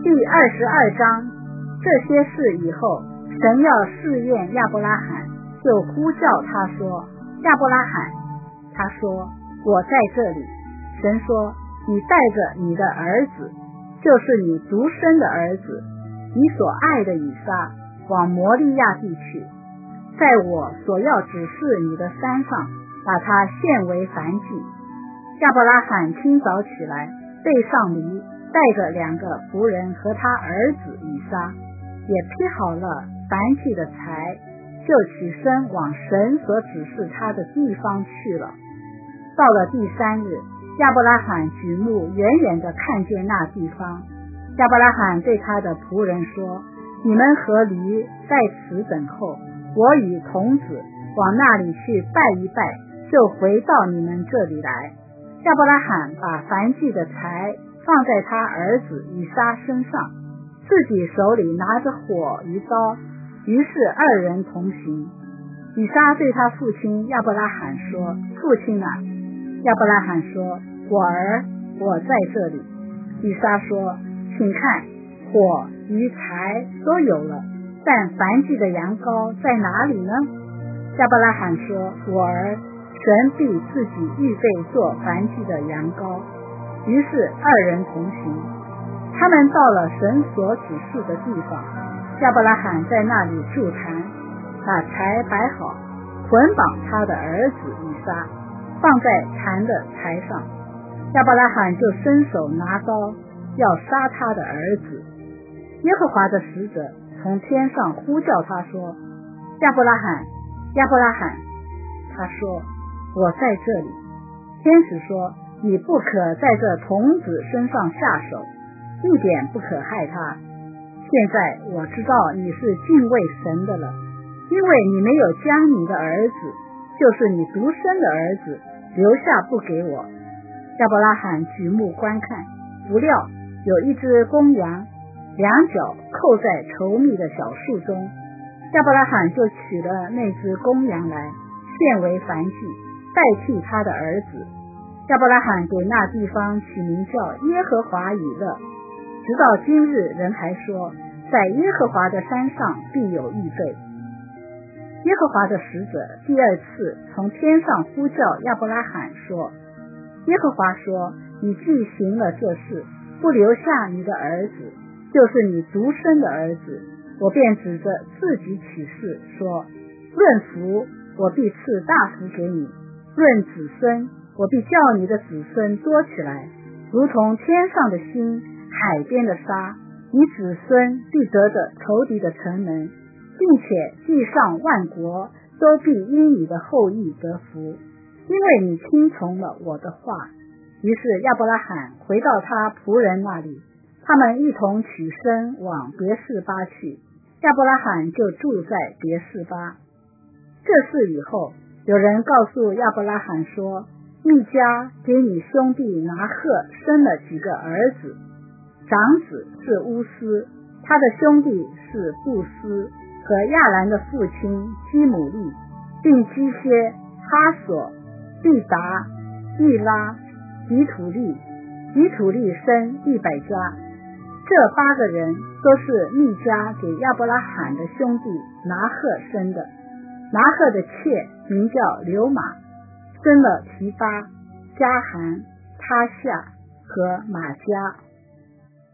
第22章。这些事以后，神要试验亚伯拉罕，就呼叫他说：亚伯拉罕。他说：我在这里。神说：你带着你的儿子，就是你独生的儿子，你所爱的以撒，往摩利亚地去，在我所要指示你的山上，把他献为燔祭。亚伯拉罕清早起来，背上驴，带着2个仆人和他儿子以撒，也劈好了燔祭的柴，就起身往神所指示他的地方去了。到了第3日，亚伯拉罕举目远远地看见那地方。亚伯拉罕对他的仆人说：你们和驴在此等候，我与童子往那里去拜一拜，就回到你们这里来。亚伯拉罕把燔祭的柴放在他儿子以撒身上，自己手里拿着火与刀，于是2人同行。以撒对他父亲亚伯拉罕说：父亲啊！亚伯拉罕说：我儿，我在这里。以撒说：请看，火与柴都有了，但燔祭的羊羔在哪里呢？亚伯拉罕说：我儿，神必自己预备做燔祭的羊羔。于是2人同行。他们到了神所指示的地方，亚伯拉罕在那里筑坛，把柴摆好，捆绑他的儿子以撒，放在坛的柴上。亚伯拉罕就伸手拿刀，要杀他的儿子。耶和华的使者从天上呼叫他说：亚伯拉罕，亚伯拉罕。他说：我在这里。天使说：你不可在这童子身上下手，一点不可害他。现在我知道你是敬畏神的了，因为你没有将你的儿子，就是你独生的儿子，留下不给我。亚伯拉罕举目观看，不料有一只公羊，2脚扣在稠密的小树中。亚伯拉罕就取了那只公羊来，献为燔祭，代替他的儿子。亚伯拉罕给那地方起名叫耶和华以勒，直到今日人还说，在耶和华的山上必有预备。耶和华的使者第2次从天上呼叫亚伯拉罕说：耶和华说，你既行了这事，不留下你的儿子，就是你独生的儿子，我便指着自己起誓说：论福，我必赐大福给你；论子孙，我必叫你的子孙多起来，如同天上的星，海边的沙。你子孙必得着仇敌的城门，并且地上万国都必因你的后裔得福，因为你听从了我的话。于是亚伯拉罕回到他仆人那里，他们一同起身往别是巴去，亚伯拉罕就住在别是巴。这事以后，有人告诉亚伯拉罕说：密迦给你兄弟拿赫生了几个儿子，长子是乌斯，他的兄弟是布斯和亚兰的父亲基姆利，并基歇、哈索、利达、利拉、吉土利。吉土利生100家。这8个人都是密迦给亚伯拉罕的兄弟拿赫生的。拿赫的妾名叫流玛，生了提巴、加含、他夏和玛迦。